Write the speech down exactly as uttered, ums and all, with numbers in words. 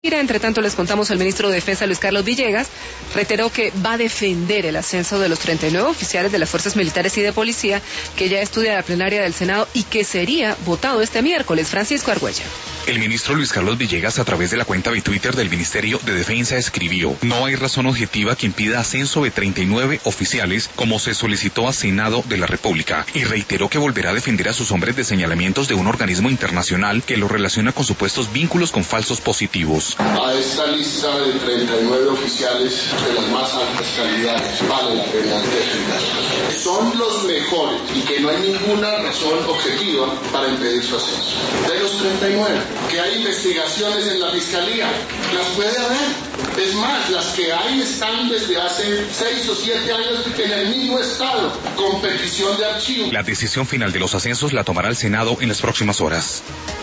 Entre tanto, les contamos, el ministro de Defensa, Luis Carlos Villegas, reiteró que va a defender el ascenso de los treinta y nueve oficiales de las fuerzas militares y de policía que ya estudia la plenaria del Senado y que sería votado este miércoles. Francisco Argüella. El ministro Luis Carlos Villegas, a través de la cuenta de Twitter del Ministerio de Defensa, escribió: no hay razón objetiva que impida ascenso de treinta y nueve oficiales como se solicitó a Senado de la República, y reiteró que volverá a defender a sus hombres de señalamientos de un organismo internacional que los relaciona con supuestos vínculos con falsos positivos. A esta lista de treinta y nueve oficiales de las más altas calidades vale la pena defender. Son los mejores y que no hay ninguna razón objetiva para impedir su ascenso. De los treinta y nueve, que hay investigaciones en la Fiscalía, las puede haber. Es más, las que hay están desde hace seis o siete años en el mismo estado, con petición de archivo. La decisión final de los ascensos la tomará el Senado en las próximas horas.